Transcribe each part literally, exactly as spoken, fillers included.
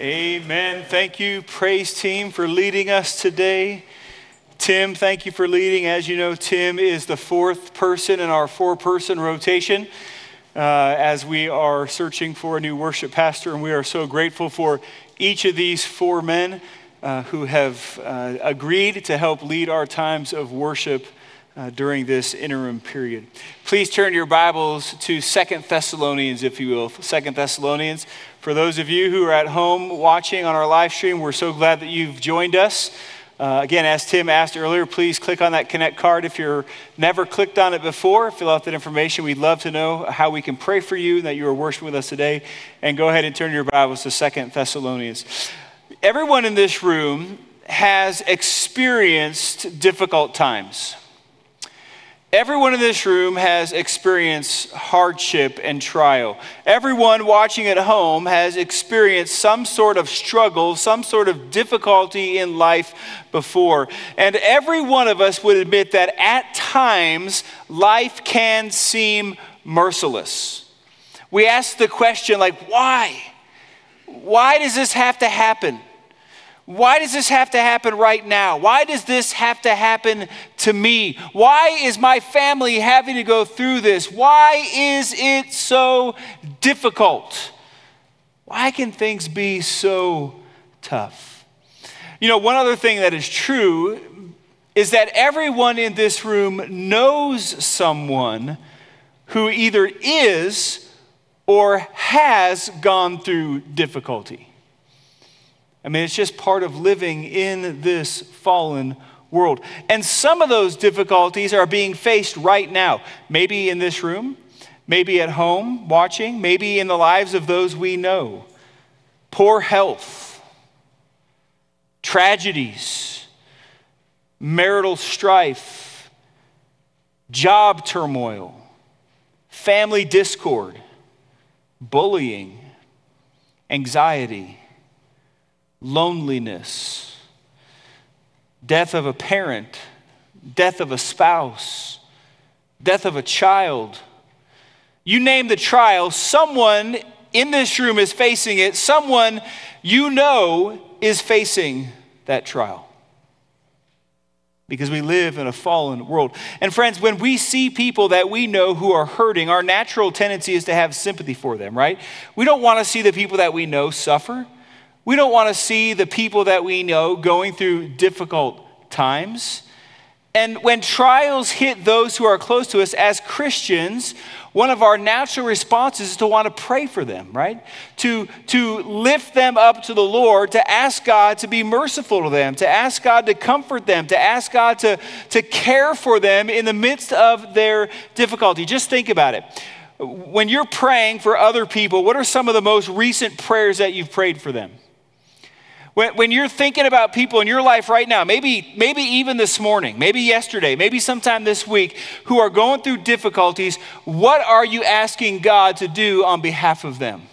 Amen. Thank you, praise team, for leading us today. Tim, thank you for leading. As you know, Tim is the fourth person in our four-person rotation uh, as we are searching for a new worship pastor, and we are so grateful for each of these four men uh, who have uh, agreed to help lead our times of worship Uh, during this interim period. Please turn your Bibles to Second Thessalonians, if you will. Second Thessalonians. For those of you who are at home watching on our live stream, we're so glad that you've joined us. Uh, again, as Tim asked earlier, please click on that Connect card. If you're never clicked on it before, fill out that information. We'd love to know how we can pray for you, that you are worshiping with us today. And go ahead and turn your Bibles to Second Thessalonians. Everyone in this room has experienced difficult times. Everyone in this room has experienced hardship and trial. Everyone watching at home has experienced some sort of struggle, some sort of difficulty in life before. And every one of us would admit that at times, life can seem merciless. We ask the question, like, why? Why does this have to happen? Why does this have to happen right now? Why does this have to happen to me? Why is my family having to go through this? Why is it so difficult? Why can things be so tough? You know, one other thing that is true is that everyone in this room knows someone who either is or has gone through difficulty. I mean, it's just part of living in this fallen world. And some of those difficulties are being faced right now. Maybe in this room, maybe at home watching, maybe in the lives of those we know. Poor health, tragedies, marital strife, job turmoil, family discord, bullying, anxiety, loneliness, death of a parent, death of a spouse, death of a child. You name the trial, someone in this room is facing it. Someone you know is facing that trial. Because we live in a fallen world. And friends, when we see people that we know who are hurting, our natural tendency is to have sympathy for them, right? We don't want to see the people that we know suffer. We don't want to see the people that we know going through difficult times. And when trials hit those who are close to us as Christians, one of our natural responses is to want to pray for them, right? To, to lift them up to the Lord, to ask God to be merciful to them, to ask God to comfort them, to ask God to, to care for them in the midst of their difficulty. Just think about it. When you're praying for other people, what are some of the most recent prayers that you've prayed for them? When, when you're thinking about people in your life right now, maybe, maybe even this morning, maybe yesterday, maybe sometime this week, who are going through difficulties, what are you asking God to do on behalf of them?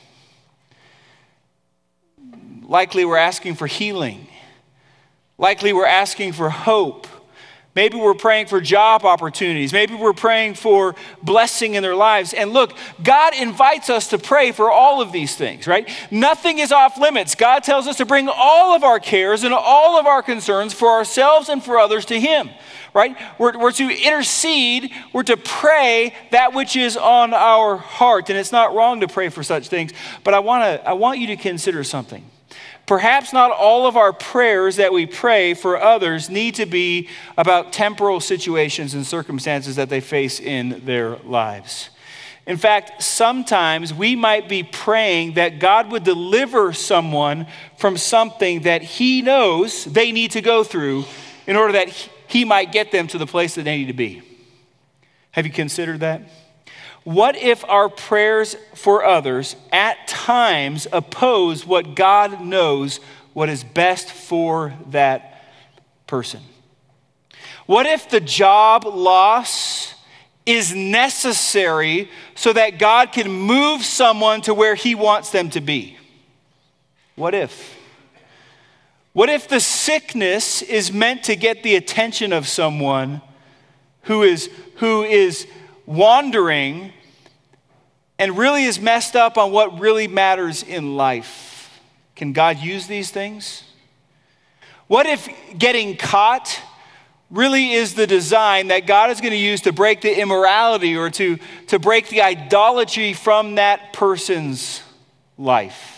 Likely we're asking for healing. Likely we're asking for hope. Maybe we're praying for job opportunities. Maybe we're praying for blessing in their lives. And look, God invites us to pray for all of these things, right? Nothing is off limits. God tells us to bring all of our cares and all of our concerns for ourselves and for others to Him, right? We're, we're to intercede. We're to pray that which is on our heart. And it's not wrong to pray for such things. But I want to, I want you to consider something. Perhaps not all of our prayers that we pray for others need to be about temporal situations and circumstances that they face in their lives. In fact, sometimes we might be praying that God would deliver someone from something that He knows they need to go through in order that He might get them to the place that they need to be. Have you considered that? What if our prayers for others at times oppose what God knows what is best for that person? What if the job loss is necessary so that God can move someone to where He wants them to be? What if? What if the sickness is meant to get the attention of someone who is, who is wandering and really is messed up on what really matters in life? Can God use these things? What if getting caught really is the design that God is going to use to break the immorality or to, to break the idolatry from that person's life?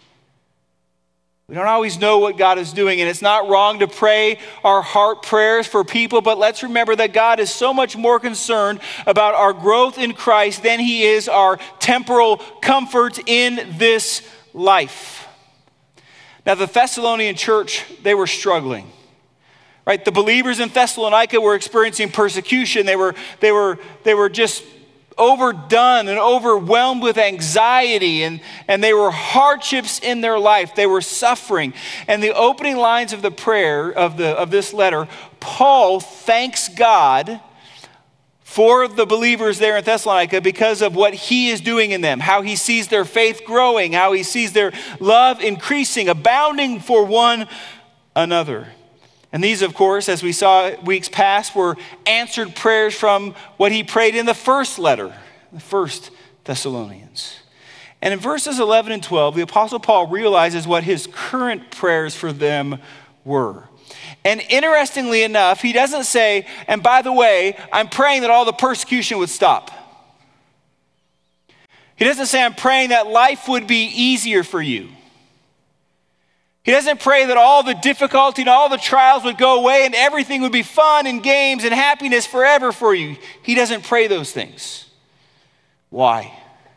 We don't always know what God is doing, and it's not wrong to pray our heart prayers for people, but let's remember that God is so much more concerned about our growth in Christ than he is our temporal comfort in this life. Now, the Thessalonian church, they were struggling. Right? The believers in Thessalonica were experiencing persecution. They were, they were, they were just overdone and overwhelmed with anxiety, and, and they were hardships in their life. They were suffering. And the opening lines of the prayer of, the, of this letter, Paul thanks God for the believers there in Thessalonica because of what he is doing in them, how he sees their faith growing, how he sees their love increasing, abounding for one another. And these, of course, as we saw weeks past, were answered prayers from what he prayed in the first letter, the first Thessalonians. And in verses eleven and twelve, the Apostle Paul realizes what his current prayers for them were. And interestingly enough, he doesn't say, and by the way, I'm praying that all the persecution would stop. He doesn't say, I'm praying that life would be easier for you. He doesn't pray that all the difficulty and all the trials would go away and everything would be fun and games and happiness forever for you. He doesn't pray those things. Why?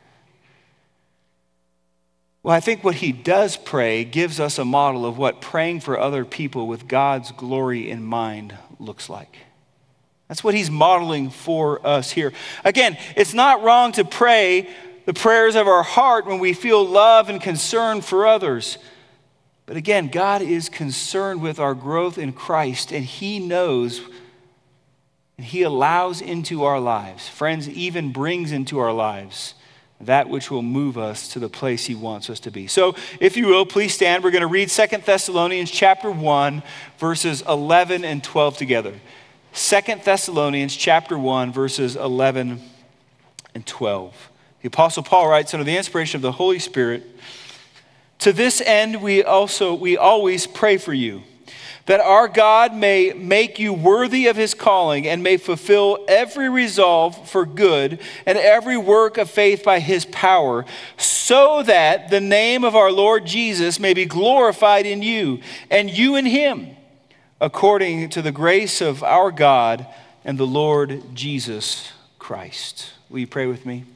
Well, I think what he does pray gives us a model of what praying for other people with God's glory in mind looks like. That's what he's modeling for us here. Again, it's not wrong to pray the prayers of our heart when we feel love and concern for others. But again, God is concerned with our growth in Christ, and he knows and he allows into our lives, friends, even brings into our lives that which will move us to the place he wants us to be. So if you will, please stand. We're going to read Second Thessalonians chapter one, verses eleven and twelve together. Second Thessalonians chapter one, verses eleven and twelve. The Apostle Paul writes, under the inspiration of the Holy Spirit, to this end we also we always pray for you, that our God may make you worthy of his calling and may fulfill every resolve for good and every work of faith by his power, so that the name of our Lord Jesus may be glorified in you and you in him, according to the grace of our God and the Lord Jesus Christ. Will you pray with me?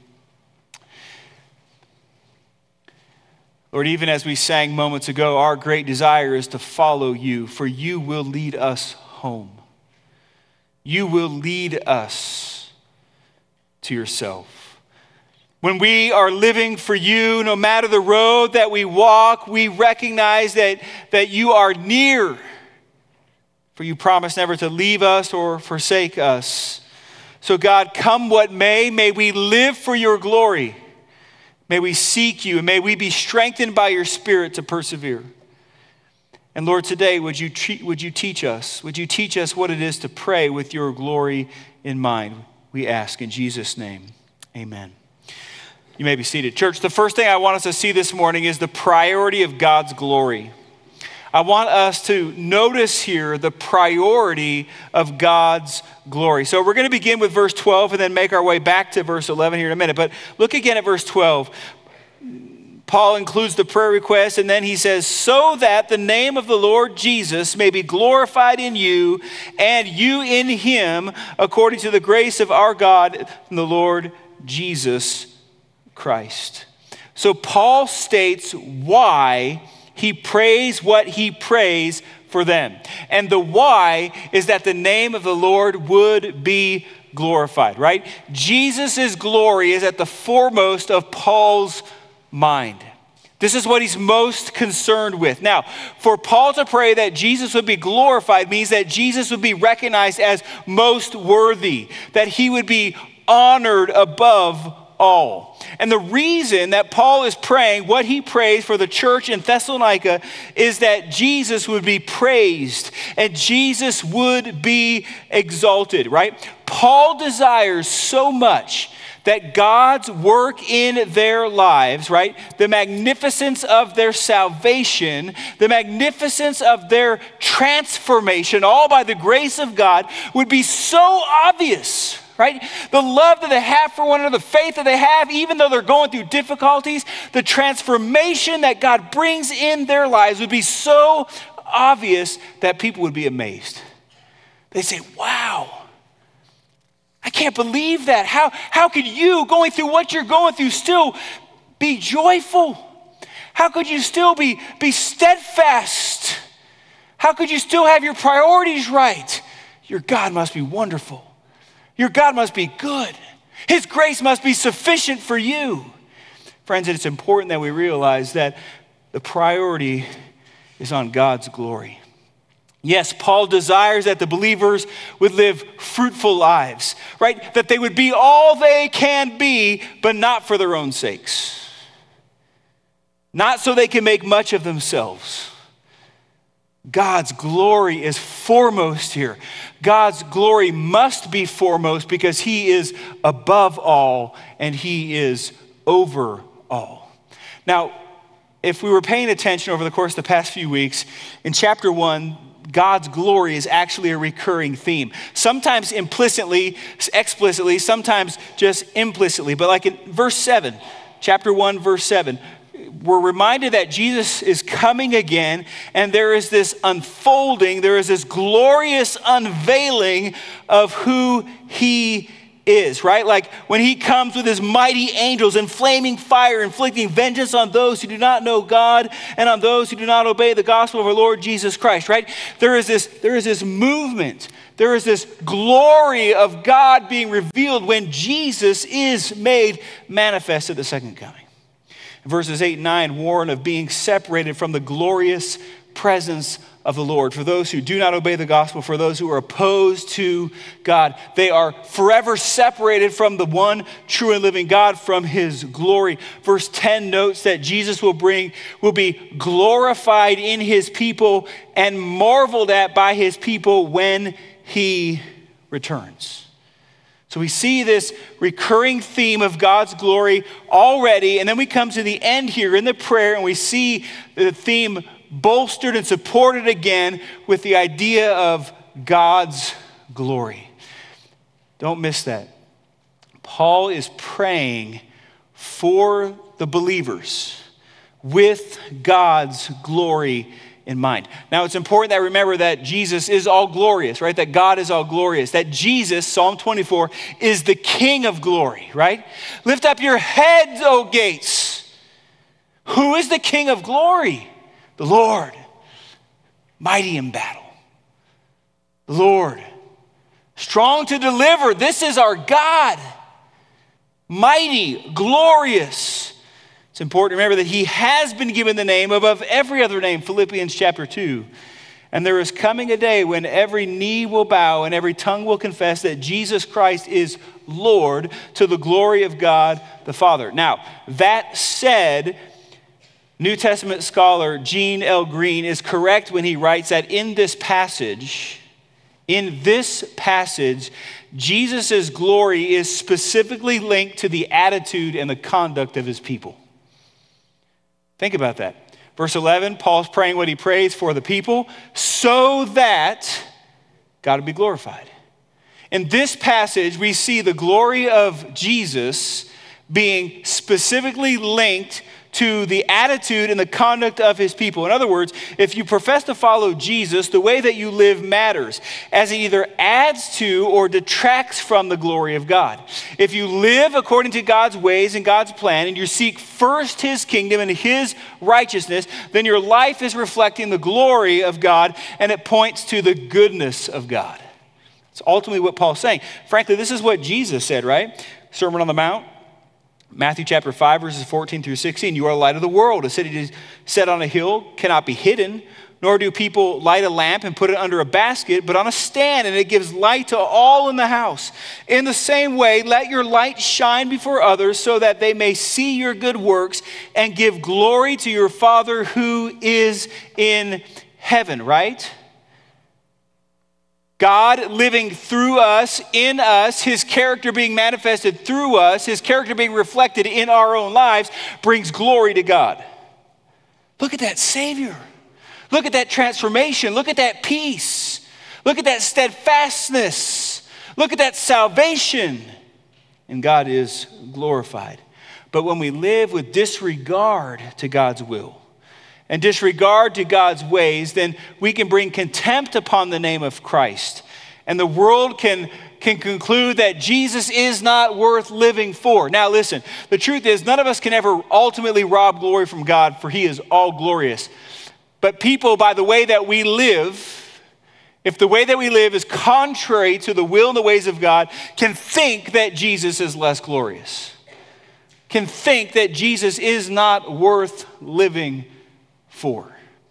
Lord, even as we sang moments ago, our great desire is to follow you, for you will lead us home. You will lead us to yourself. When we are living for you, no matter the road that we walk, we recognize that, that you are near, for you promise never to leave us or forsake us. So God, come what may, may we live for your glory. May we seek you, and may we be strengthened by your Spirit to persevere. And Lord, today, would you, treat, would you teach us? Would you teach us what it is to pray with your glory in mind? We ask in Jesus' name, amen. You may be seated. Church, the first thing I want us to see this morning is the priority of God's glory. I want us to notice here the priority of God's glory. So we're going to begin with verse twelve and then make our way back to verse eleven here in a minute. But look again at verse twelve. Paul includes the prayer request, and then he says, so that the name of the Lord Jesus may be glorified in you and you in him, according to the grace of our God and the Lord Jesus Christ. So Paul states why he prays what he prays for them. And the why is that the name of the Lord would be glorified, right? Jesus' glory is at the foremost of Paul's mind. This is what he's most concerned with. Now, for Paul to pray that Jesus would be glorified means that Jesus would be recognized as most worthy, that he would be honored above all. And the reason that Paul is praying what he prays for the church in Thessalonica is that Jesus would be praised and Jesus would be exalted, right? Paul desires so much that God's work in their lives, right, the magnificence of their salvation, the magnificence of their transformation, all by the grace of God, would be so obvious, right? The love that they have for one another, the faith that they have, even though they're going through difficulties, the transformation that God brings in their lives would be so obvious that people would be amazed. They say, wow, I can't believe that. How, how could you, going through what you're going through, still be joyful? How could you still be, be steadfast? How could you still have your priorities right? Your God must be wonderful. Your God must be good. His grace must be sufficient for you. Friends, it's important that we realize that the priority is on God's glory. Yes, Paul desires that the believers would live fruitful lives, right? That they would be all they can be, but not for their own sakes. Not so they can make much of themselves. God's glory is foremost here. God's glory must be foremost because he is above all and he is over all. Now, if we were paying attention over the course of the past few weeks, in chapter one, God's glory is actually a recurring theme. Sometimes implicitly, explicitly, sometimes just implicitly. But like in verse seven, chapter one, verse seven, we're reminded that Jesus is coming again, and there is this unfolding, there is this glorious unveiling of who he is, right? Like when he comes with his mighty angels in flaming fire, inflicting vengeance on those who do not know God and on those who do not obey the gospel of our Lord Jesus Christ, right? There is this, there is this movement, there is this glory of God being revealed when Jesus is made manifest at the second coming. Verses eight and nine warn of being separated from the glorious presence of the Lord. For those who do not obey the gospel, for those who are opposed to God, they are forever separated from the one true and living God, from his glory. Verse ten notes that Jesus will bring, will be glorified in his people and marveled at by his people when he returns. So we see this recurring theme of God's glory already, and then we come to the end here in the prayer, and we see the theme bolstered and supported again with the idea of God's glory. Don't miss that. Paul is praying for the believers with God's glory in mind. Now, it's important that we remember that Jesus is all glorious, right? That God is all glorious. That Jesus, Psalm twenty-four, is the King of glory, right? Lift up your heads, O gates. Who is the King of glory? The Lord, mighty in battle. The Lord, strong to deliver. This is our God. Mighty, glorious. It's important to remember that he has been given the name above every other name, Philippians chapter two. And there is coming a day when every knee will bow and every tongue will confess that Jesus Christ is Lord, to the glory of God the Father. Now, that said, New Testament scholar Gene L. Green is correct when he writes that in this passage, in this passage, Jesus' glory is specifically linked to the attitude and the conduct of his people. Think about that. Verse eleven, Paul's praying what he prays for the people so that God will be glorified. In this passage, we see the glory of Jesus being specifically linked to the attitude and the conduct of his people. In other words, if you profess to follow Jesus, the way that you live matters, as it either adds to or detracts from the glory of God. If you live according to God's ways and God's plan, and you seek first his kingdom and his righteousness, then your life is reflecting the glory of God, and it points to the goodness of God. It's ultimately what Paul's saying. Frankly, this is what Jesus said, right? Sermon on the Mount. Matthew chapter five, verses fourteen through sixteen. You are the light of the world. A city set on a hill cannot be hidden, nor do people light a lamp and put it under a basket, but on a stand, and it gives light to all in the house. In the same way, let your light shine before others so that they may see your good works and give glory to your Father who is in heaven, right? God living through us, in us, his character being manifested through us, his character being reflected in our own lives, brings glory to God. Look at that Savior. Look at that transformation. Look at that peace. Look at that steadfastness. Look at that salvation. And God is glorified. But when we live with disregard to God's will and disregard to God's ways, then we can bring contempt upon the name of Christ. And the world can, can conclude that Jesus is not worth living for. Now listen, the truth is none of us can ever ultimately rob glory from God, for he is all glorious. But people, by the way that we live, if the way that we live is contrary to the will and the ways of God, can think that Jesus is less glorious. Can think that Jesus is not worth living for.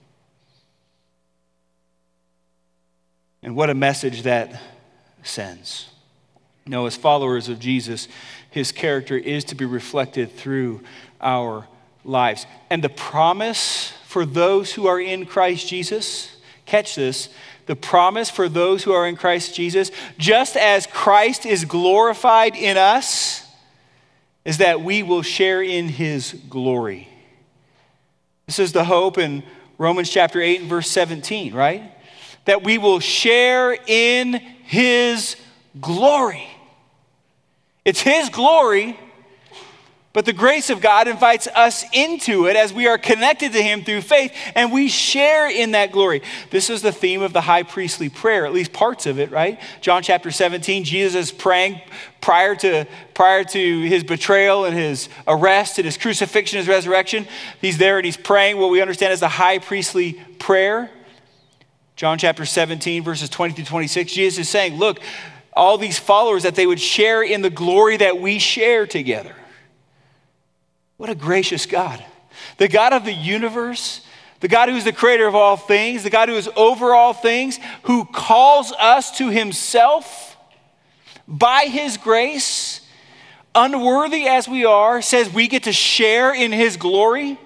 And what a message that sends. You know, as followers of Jesus, his character is to be reflected through our lives. And the promise for those who are in Christ Jesus, catch this, the promise for those who are in Christ Jesus, just as Christ is glorified in us, is that we will share in his glory. This is the hope in Romans chapter eight and verse seventeen, right? That we will share in his glory. It's his glory, but the grace of God invites us into it as we are connected to him through faith, and we share in that glory. This is the theme of the high priestly prayer, at least parts of it, right? John chapter seventeen, Jesus is praying prior to, prior to his betrayal and his arrest and his crucifixion, his resurrection. He's there and he's praying what we understand as the high priestly prayer. John chapter seventeen, verses twenty through twenty-six, Jesus is saying, look, all these followers, that they would share in the glory that we share together. What a gracious God. The God of the universe, the God who is the creator of all things, the God who is over all things, who calls us to himself by his grace, unworthy as we are, says we get to share in his glory.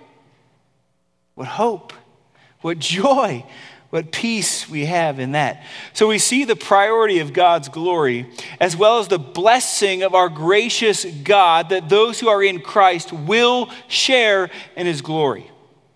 What hope, what joy, what peace we have in that. So we see the priority of God's glory as well as the blessing of our gracious God, that those who are in Christ will share in his glory.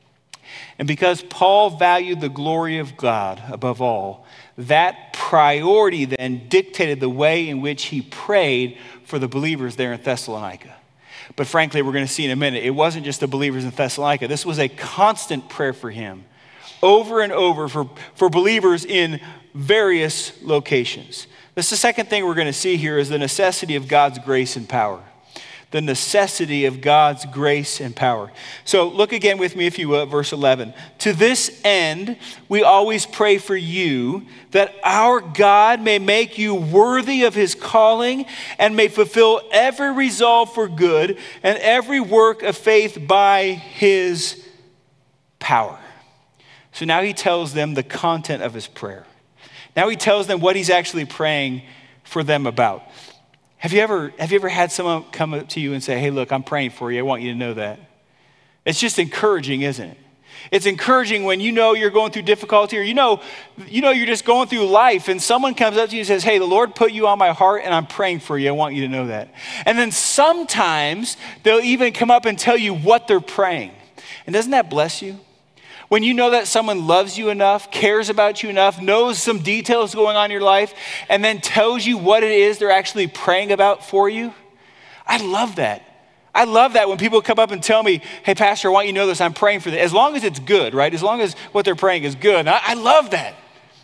And because Paul valued the glory of God above all, that priority then dictated the way in which he prayed for the believers there in Thessalonica. But frankly, we're going to see in a minute, it wasn't just the believers in Thessalonica. This was a constant prayer for him, over and over for, for believers in various locations. This is the second thing we're going to see here is the necessity of God's grace and power. The necessity of God's grace and power. So look again with me, if you will, at verse eleven. To this end, we always pray for you, that our God may make you worthy of his calling and may fulfill every resolve for good and every work of faith by his power. So now he tells them the content of his prayer. Now he tells them what he's actually praying for them about. Have you ever, have you ever had someone come up to you and say, hey, look, I'm praying for you. I want you to know that. It's just encouraging, isn't it? It's encouraging when you know you're going through difficulty, or you know, you know you're just going through life and someone comes up to you and says, hey, the Lord put you on my heart and I'm praying for you. I want you to know that. And then sometimes they'll even come up and tell you what they're praying. And doesn't that bless you? When you know that someone loves you enough, cares about you enough, knows some details going on in your life, and then tells you what it is they're actually praying about for you. I love that. I love that when people come up and tell me, hey, Pastor, I want you to know this, I'm praying for this. As long as it's good, right? As long as what they're praying is good. I, I love that.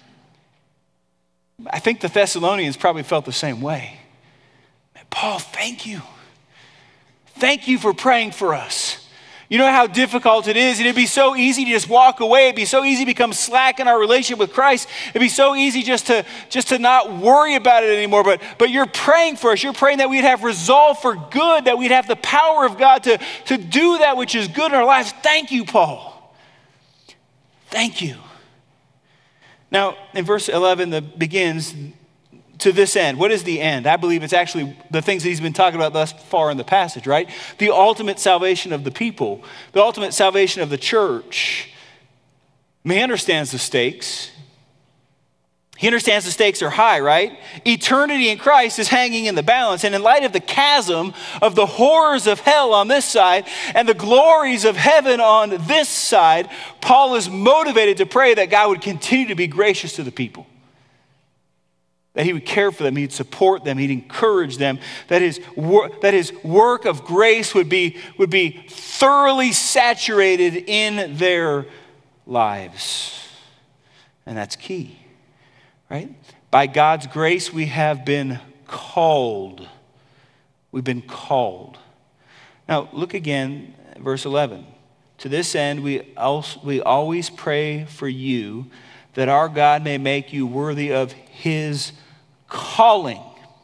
I think the Thessalonians probably felt the same way. Paul, thank you. Thank you for praying for us. You know how difficult it is, and it'd be so easy to just walk away. It'd be so easy to become slack in our relationship with Christ. It'd be so easy just to just to not worry about it anymore. But, but you're praying for us. You're praying that we'd have resolve for good, that we'd have the power of God to, to do that which is good in our lives. Thank you, Paul. Thank you. Now, in verse eleven, that begins, to this end. What is the end? I believe it's actually the things that he's been talking about thus far in the passage, right? The ultimate salvation of the people, the ultimate salvation of the church. I mean, he understands the stakes. He understands the stakes are high, right? Eternity in Christ is hanging in the balance. And in light of the chasm of the horrors of hell on this side and the glories of heaven on this side, Paul is motivated to pray that God would continue to be gracious to the people. That he would care for them, he'd support them, he'd encourage them, that his, wor- that his work of grace would be, would be thoroughly saturated in their lives. And that's key. Right? By God's grace, we have been called. We've been called. Now, look again at verse eleven. To this end, we, also, we always pray for you that our God may make you worthy of his calling.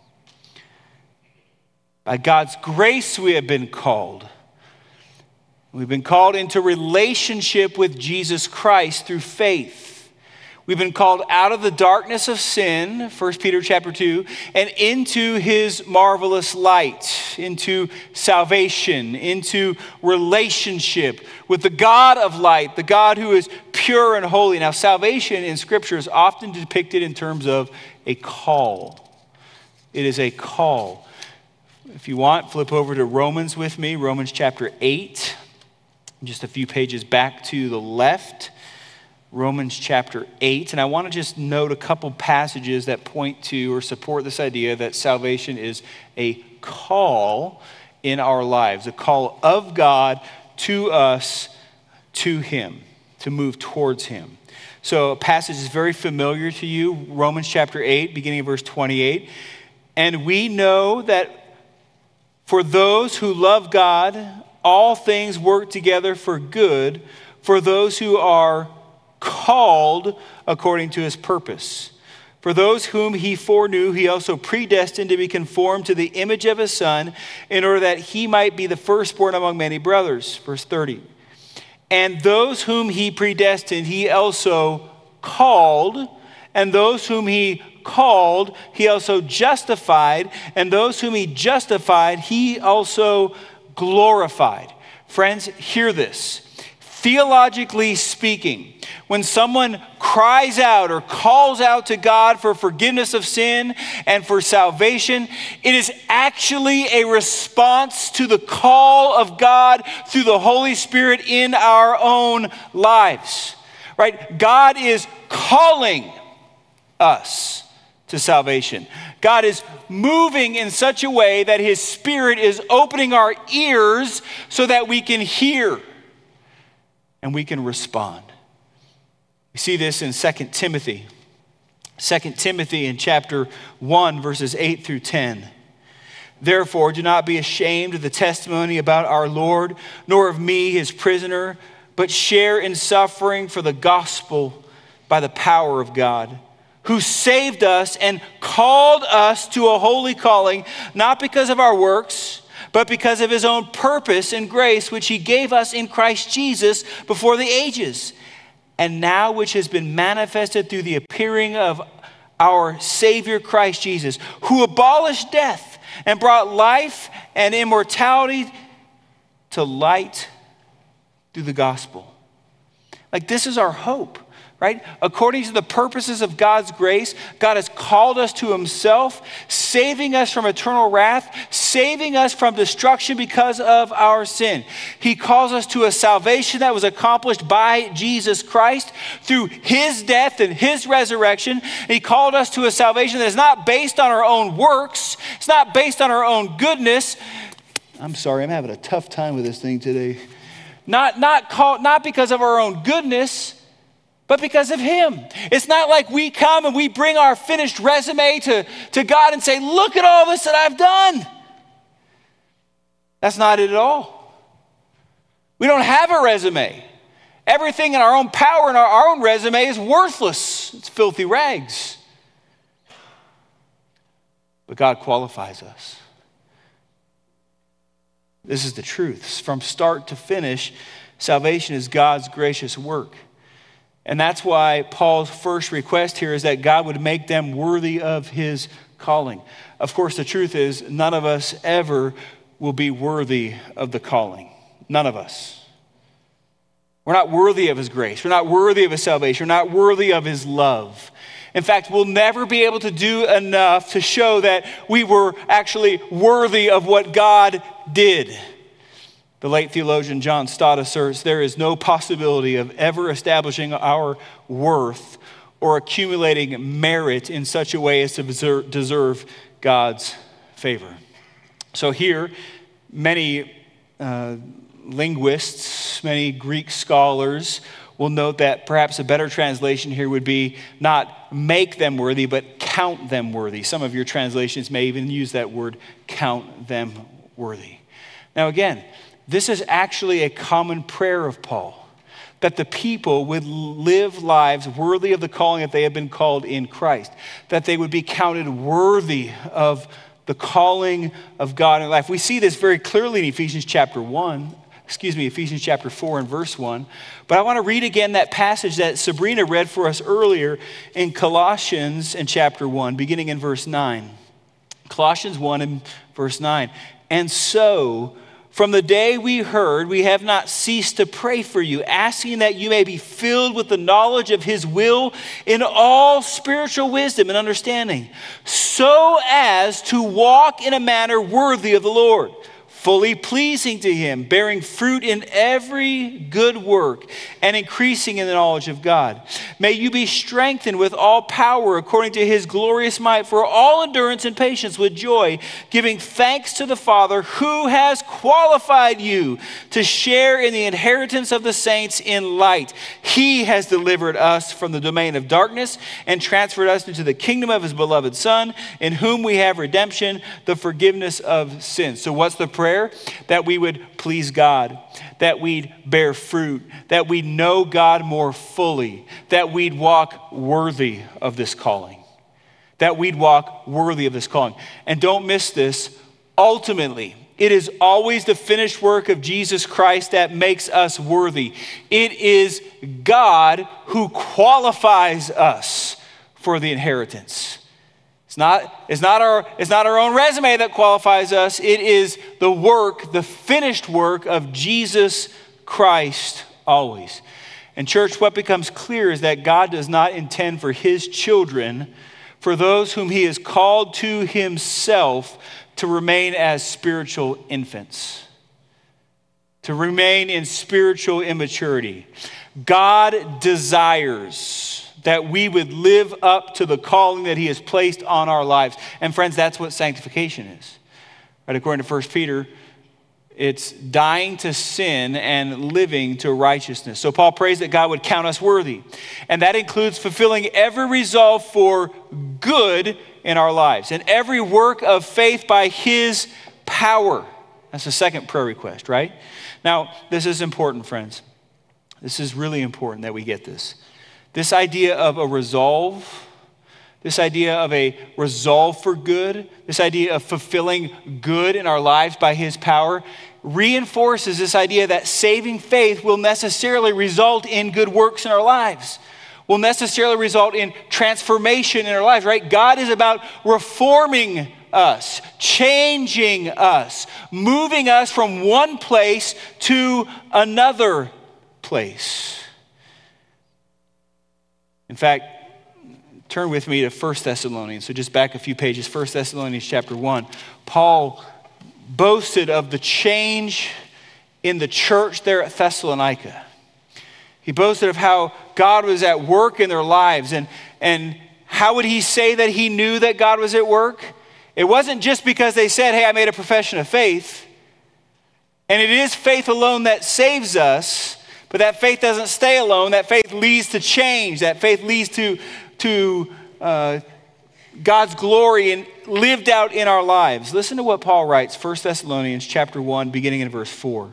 By God's grace, we have been called. We've been called into relationship with Jesus Christ through faith. We've been called out of the darkness of sin, First Peter chapter two, and into his marvelous light, into salvation, into relationship with the God of light, the God who is pure and holy. Now, salvation in Scripture is often depicted in terms of a call. It is a call. If you want, flip over to Romans with me, Romans chapter eight, just a few pages back to the left. Romans chapter eight, and I want to just note a couple passages that point to or support this idea that salvation is a call in our lives, a call of God to us, to him, to move towards him. So a passage is very familiar to you, Romans chapter eight, beginning of verse twenty-eight. And we know that for those who love God, all things work together for good, for those who are called according to his purpose. For those whom he foreknew, he also predestined to be conformed to the image of his Son, in order that he might be the firstborn among many brothers. Verse thirty. And those whom he predestined, he also called. And those whom he called, he also justified. And those whom he justified, he also glorified. Friends, hear this. Theologically speaking, when someone cries out or calls out to God for forgiveness of sin and for salvation, it is actually a response to the call of God through the Holy Spirit in our own lives. Right? God is calling us to salvation. God is moving in such a way that his Spirit is opening our ears so that we can hear and we can respond. We see this in Second Timothy. Second Timothy in chapter one, verses eight through ten. Therefore, do not be ashamed of the testimony about our Lord, nor of me, his prisoner, but share in suffering for the gospel by the power of God, who saved us and called us to a holy calling, not because of our works, but because of his own purpose and grace, which he gave us in Christ Jesus before the ages, and now which has been manifested through the appearing of our Savior Christ Jesus, who abolished death and brought life and immortality to light through the gospel. Like, this is our hope. Right? According to the purposes of God's grace, God has called us to himself, saving us from eternal wrath, saving us from destruction because of our sin. He calls us to a salvation that was accomplished by Jesus Christ through his death and his resurrection. And he called us to a salvation that is not based on our own works. It's not based on our own goodness. I'm sorry, I'm having a tough time with this thing today. Not, not, called, not because of our own goodness, but because of him. It's not like we come and we bring our finished resume to, to God and say, look at all this that I've done. That's not it at all. We don't have a resume. Everything in our own power and our, our own resume is worthless. It's filthy rags. But God qualifies us. This is the truth. From start to finish, salvation is God's gracious work. And that's why Paul's first request here is that God would make them worthy of his calling. Of course, the truth is none of us ever will be worthy of the calling. None of us. We're not worthy of his grace. We're not worthy of his salvation. We're not worthy of his love. In fact, we'll never be able to do enough to show that we were actually worthy of what God did. The late theologian John Stott asserts there is no possibility of ever establishing our worth or accumulating merit in such a way as to deserve God's favor. So here, many uh, linguists, many Greek scholars will note that perhaps a better translation here would be not make them worthy, but count them worthy. Some of your translations may even use that word, count them worthy. Now again, this is actually a common prayer of Paul, that the people would live lives worthy of the calling that they have been called in Christ, that they would be counted worthy of the calling of God in life. We see this very clearly in Ephesians chapter one, excuse me, Ephesians chapter four and verse one. But I want to read again that passage that Sabrina read for us earlier in Colossians in chapter one, beginning in verse nine. Colossians one and verse nine. And so, from the day we heard, we have not ceased to pray for you, asking that you may be filled with the knowledge of his will in all spiritual wisdom and understanding, so as to walk in a manner worthy of the Lord, fully pleasing to him, bearing fruit in every good work and increasing in the knowledge of God. May you be strengthened with all power according to his glorious might for all endurance and patience with joy, giving thanks to the Father who has qualified you to share in the inheritance of the saints in light. He has delivered us from the domain of darkness and transferred us into the kingdom of his beloved Son, in whom we have redemption, the forgiveness of sins. So what's the prayer? That we would please God, that we'd bear fruit, that we'd know God more fully, that we'd walk worthy of this calling, that we'd walk worthy of this calling. And don't miss this, ultimately, it is always the finished work of Jesus Christ that makes us worthy. It is God who qualifies us for the inheritance. It's not, it's not our, it's not our own resume that qualifies us. It is the work, the finished work of Jesus Christ always. And church, what becomes clear is that God does not intend for his children, for those whom he has called to himself, to remain as spiritual infants, to remain in spiritual immaturity. God desires that we would live up to the calling that he has placed on our lives. And friends, that's what sanctification is. Right? According to First Peter, it's dying to sin and living to righteousness. So Paul prays that God would count us worthy. And that includes fulfilling every resolve for good in our lives and every work of faith by his power. That's the second prayer request, right? Now, this is important, friends. This is really important that we get this. This idea of a resolve, this idea of a resolve for good, this idea of fulfilling good in our lives by his power, reinforces this idea that saving faith will necessarily result in good works in our lives, will necessarily result in transformation in our lives, right? God is about reforming us, changing us, moving us from one place to another place. In fact, turn with me to First Thessalonians. So just back a few pages, First Thessalonians chapter one. Paul boasted of the change in the church there at Thessalonica. He boasted of how God was at work in their lives. And, and how would he say that he knew that God was at work? It wasn't just because they said, hey, I made a profession of faith. And it is faith alone that saves us. But that faith doesn't stay alone. That faith leads to change. That faith leads to, to uh, God's glory and lived out in our lives. Listen to what Paul writes, First Thessalonians chapter one, beginning in verse four.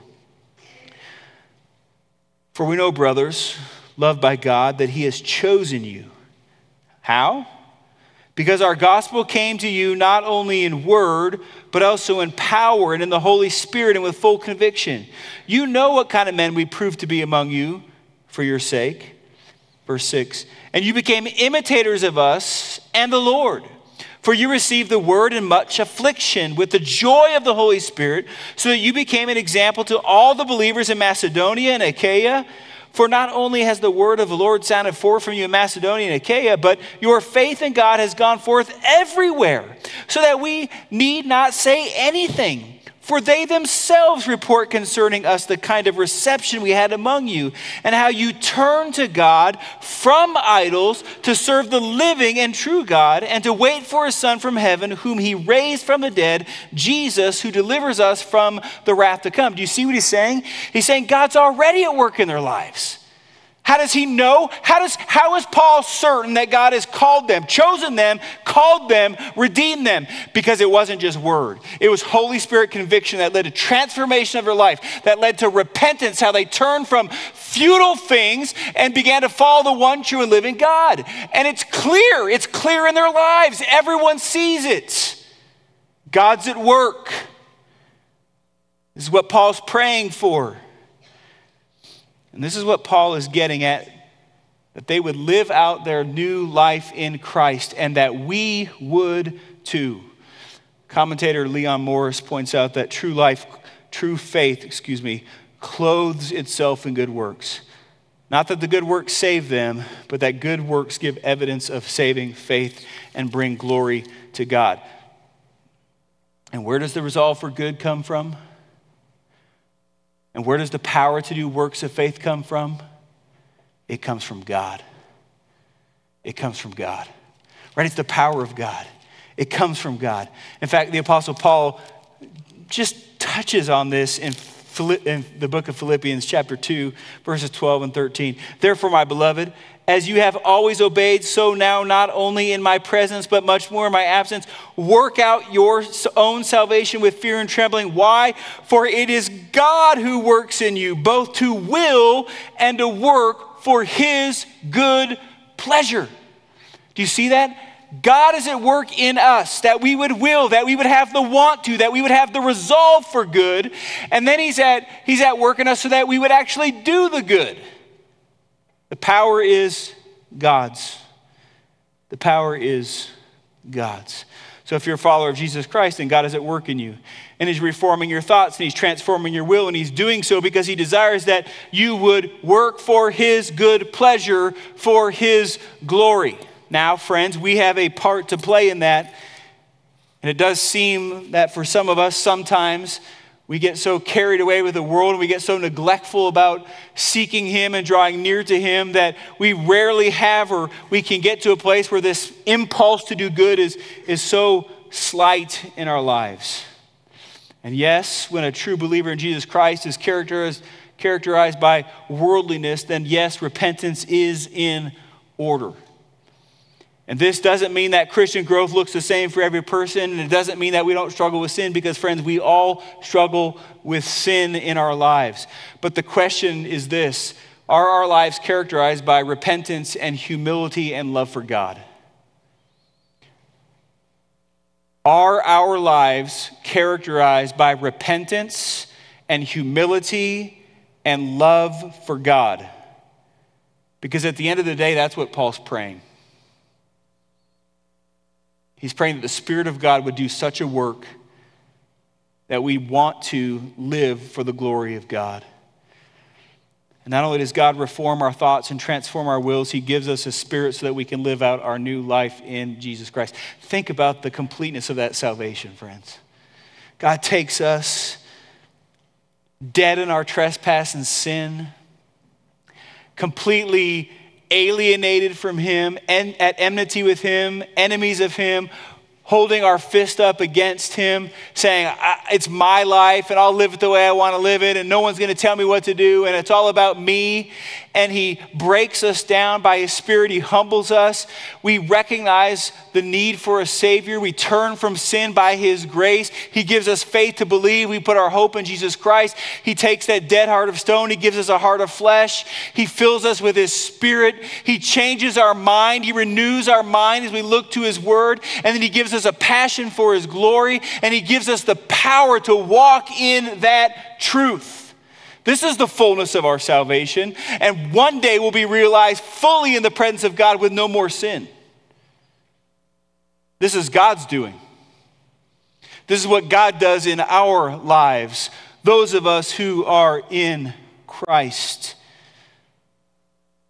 For we know, brothers, loved by God, that he has chosen you. How? Because our gospel came to you not only in word, but also in power and in the Holy Spirit and with full conviction. You know what kind of men we proved to be among you for your sake. Verse six, and you became imitators of us and the Lord. For you received the word in much affliction with the joy of the Holy Spirit, so that you became an example to all the believers in Macedonia and Achaia. For not only has the word of the Lord sounded forth from you in Macedonia and Achaia, but your faith in God has gone forth everywhere, so that we need not say anything. For they themselves report concerning us the kind of reception we had among you, and how you turned to God from idols to serve the living and true God, and to wait for his Son from heaven, whom he raised from the dead, Jesus, who delivers us from the wrath to come. Do you see what he's saying? He's saying God's already at work in their lives. How does he know? How does how is Paul certain that God has called them, chosen them, called them, redeemed them? Because it wasn't just word. It was Holy Spirit conviction that led to transformation of their life, that led to repentance, how they turned from futile things and began to follow the one true and living God. And it's clear. It's clear in their lives. Everyone sees it. God's at work. This is what Paul's praying for. And this is what Paul is getting at, that they would live out their new life in Christ, and that we would too. Commentator Leon Morris points out that true life, true faith, excuse me, clothes itself in good works. Not that the good works save them, but that good works give evidence of saving faith and bring glory to God. And where does the resolve for good come from? And where does the power to do works of faith come from? It comes from God. It comes from God. Right? It's the power of God. It comes from God. In fact, the Apostle Paul just touches on this in, Philipp- in the book of Philippians chapter two, verses twelve and thirteen. Therefore, my beloved, as you have always obeyed, so now not only in my presence, but much more in my absence, work out your own salvation with fear and trembling. Why? For it is God who works in you, both to will and to work for his good pleasure. Do you see that? God is at work in us, that we would will, that we would have the want to, that we would have the resolve for good. And then he's at, he's at work in us so that we would actually do the good. The power is God's. The power is God's. So if you're a follower of Jesus Christ, then God is at work in you. And he's reforming your thoughts, and he's transforming your will, and he's doing so because he desires that you would work for his good pleasure, for his glory. Now, friends, we have a part to play in that. And it does seem that for some of us, sometimes we get so carried away with the world, and we get so neglectful about seeking him and drawing near to him that we rarely have, or we can get to a place where this impulse to do good is, is so slight in our lives. And yes, when a true believer in Jesus Christ is characterized, characterized by worldliness, then yes, repentance is in order. And this doesn't mean that Christian growth looks the same for every person. And it doesn't mean that we don't struggle with sin, because, friends, we all struggle with sin in our lives. But the question is this: are our lives characterized by repentance and humility and love for God? Are our lives characterized by repentance and humility and love for God? Because at the end of the day, that's what Paul's praying. He's praying that the Spirit of God would do such a work that we want to live for the glory of God. And not only does God reform our thoughts and transform our wills, he gives us a spirit so that we can live out our new life in Jesus Christ. Think about the completeness of that salvation, friends. God takes us dead in our trespass and sin, completely alienated from him, and at enmity with him, enemies of him, holding our fist up against him, saying, it's my life and I'll live it the way I want to live it, and no one's going to tell me what to do, and it's all about me. And he breaks us down by his Spirit. He humbles us. We recognize the need for a Savior. We turn from sin by his grace. He gives us faith to believe. We put our hope in Jesus Christ. He takes that dead heart of stone. He gives us a heart of flesh. He fills us with his Spirit. He changes our mind. He renews our mind as we look to his word. And then he gives us a passion for his glory. And he gives us the power to walk in that truth. This is the fullness of our salvation, and one day will be realized fully in the presence of God with no more sin. This is God's doing. This is what God does in our lives, those of us who are in Christ.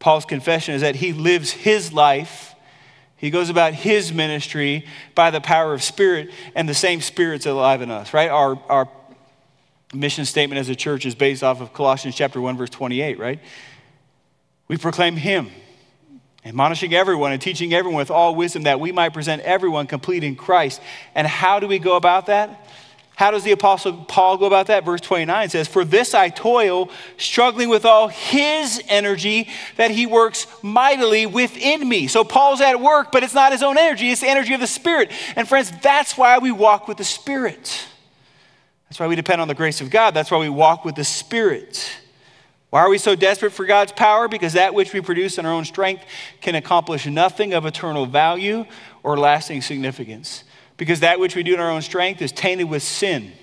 Paul's confession is that he lives his life. He goes about his ministry by the power of Spirit, and the same Spirit's alive in us, right? Our, our mission statement as a church is based off of Colossians chapter one, verse twenty-eight, right? We proclaim him, admonishing everyone and teaching everyone with all wisdom, that we might present everyone complete in Christ. And how do we go about that? How does the Apostle Paul go about that? Verse twenty-nine says, for this I toil, struggling with all his energy, that he works mightily within me. So Paul's at work, but it's not his own energy, it's the energy of the Spirit. And friends, that's why we walk with the Spirit. That's why we depend on the grace of God. That's why we walk with the Spirit. Why are we so desperate for God's power? Because that which we produce in our own strength can accomplish nothing of eternal value or lasting significance. Because that which we do in our own strength is tainted with sin.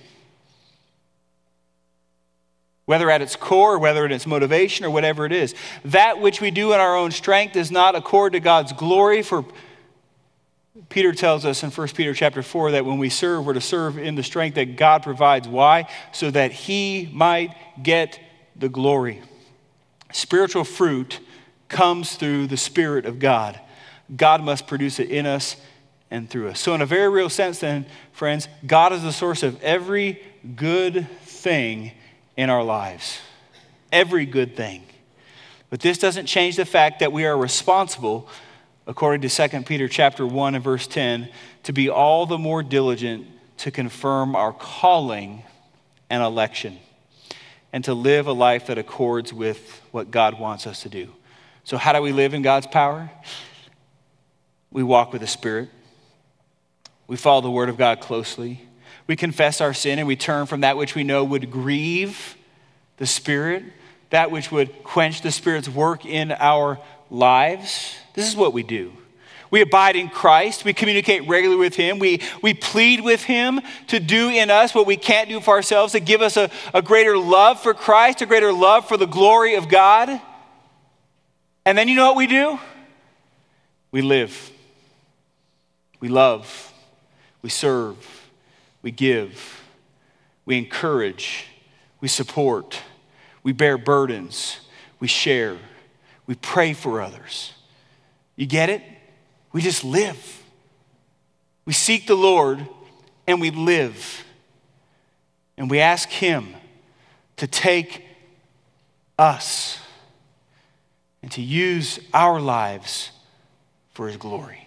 Whether at its core, or whether at its motivation, or whatever it is. That which we do in our own strength does not accord to God's glory. For Peter tells us in First Peter chapter four that when we serve, we're to serve in the strength that God provides. Why? So that he might get the glory. Spiritual fruit comes through the Spirit of God. God must produce it in us and through us. So in a very real sense then, friends, God is the source of every good thing in our lives. Every good thing. But this doesn't change the fact that we are responsible, according to Second Peter chapter one and verse ten, to be all the more diligent to confirm our calling and election, and to live a life that accords with what God wants us to do. So how do we live in God's power? We walk with the Spirit. We follow the word of God closely. We confess our sin and we turn from that which we know would grieve the Spirit, that which would quench the Spirit's work in our lives. This is what we do. We abide in Christ. We communicate regularly with him. We, we plead with him to do in us what we can't do for ourselves, to give us a, a greater love for Christ, a greater love for the glory of God. And then you know what we do? We live. We love. We serve. We give. We encourage. We support. We bear burdens. We share. We pray for others. You get it? We just live. We seek the Lord and we live. And we ask him to take us and to use our lives for his glory.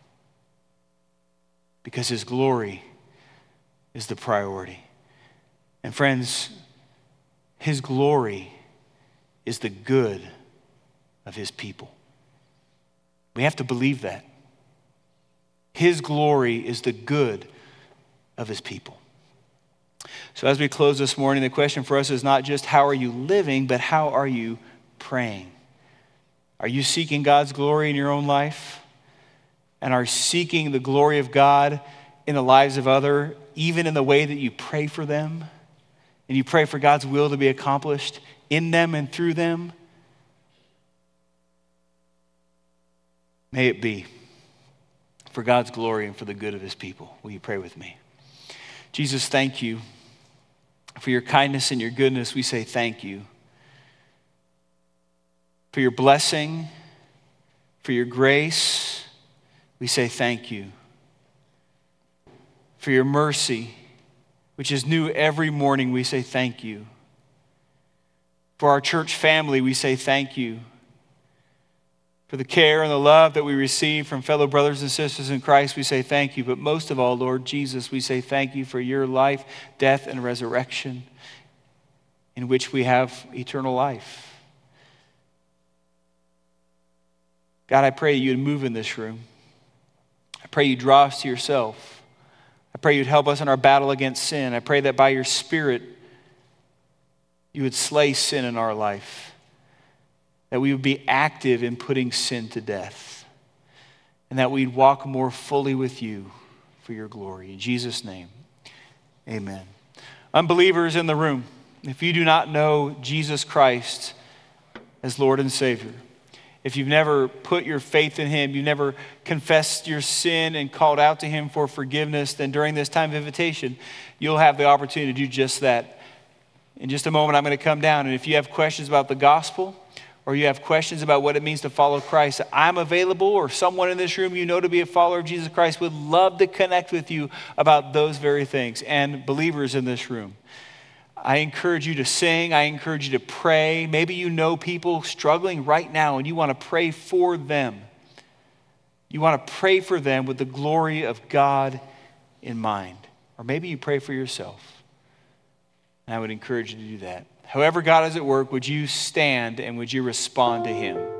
Because his glory is the priority. And friends, his glory is the good of his people. We have to believe that. His glory is the good of his people. So as we close this morning, the question for us is not just how are you living, but how are you praying? Are you seeking God's glory in your own life? And are seeking the glory of God in the lives of others, even in the way that you pray for them? And you pray for God's will to be accomplished in them and through them? May it be for God's glory and for the good of his people. Will you pray with me? Jesus, thank you for your kindness and your goodness. We say thank you. For your blessing, for your grace, we say thank you. For your mercy, which is new every morning, we say thank you. For our church family, we say thank you. For the care and the love that we receive from fellow brothers and sisters in Christ, we say thank you. But most of all, Lord Jesus, we say thank you for your life, death, and resurrection in which we have eternal life. God, I pray you'd move in this room. I pray you draw us to yourself. I pray you'd help us in our battle against sin. I pray that by your Spirit, you would slay sin in our life. That we would be active in putting sin to death. And that we'd walk more fully with you for your glory. In Jesus' name, amen. Unbelievers in the room, if you do not know Jesus Christ as Lord and Savior, if you've never put your faith in him, you've never confessed your sin and called out to him for forgiveness, then during this time of invitation, you'll have the opportunity to do just that. In just a moment, I'm going to come down, and if you have questions about the gospel, or you have questions about what it means to follow Christ, I'm available, or someone in this room you know to be a follower of Jesus Christ would love to connect with you about those very things, and believers in this room. I encourage you to sing. I encourage you to pray. Maybe you know people struggling right now and you want to pray for them. You want to pray for them with the glory of God in mind. Or maybe you pray for yourself. And I would encourage you to do that. However God is at work, would you stand and would you respond to him?